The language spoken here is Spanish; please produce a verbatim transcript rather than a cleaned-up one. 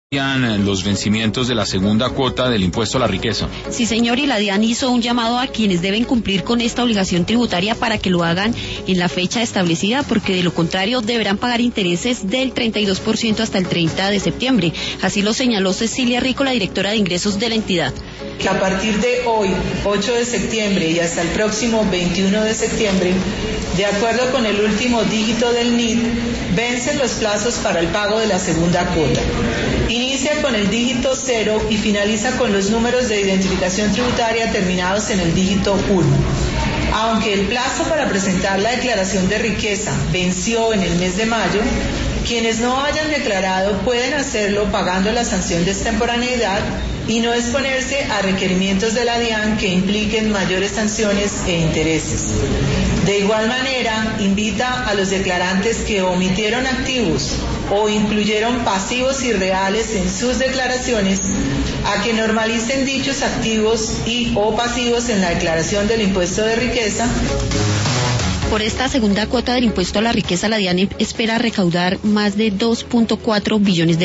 Los vencimientos de la segunda cuota del impuesto a la riqueza. Sí, señor, y la DIAN hizo un llamado a quienes deben cumplir con esta obligación tributaria para que lo hagan en la fecha establecida, porque de lo contrario deberán pagar intereses del treinta y dos por ciento hasta el treinta de septiembre. Así lo señaló Cecilia Rico, la directora de ingresos de la entidad. Que a partir de hoy, ocho de septiembre, y hasta el próximo veintiuno de septiembre, de acuerdo con el último dígito del N I T, vencen los plazos para el pago de la segunda cuota. Inicia con el dígito cero y finaliza con los números de identificación tributaria terminados en el dígito uno. Aunque el plazo para presentar la declaración de riqueza venció en el mes de mayo, quienes no hayan declarado pueden hacerlo pagando la sanción de extemporaneidad y no exponerse a requerimientos de la DIAN que impliquen mayores sanciones e intereses. De igual manera, invita a los declarantes que omitieron activos o incluyeron pasivos irreales en sus declaraciones a que normalicen dichos activos y o pasivos en la declaración del impuesto de riqueza. Por esta segunda cuota del impuesto a la riqueza, la DIAN espera recaudar más de dos punto cuatro billones de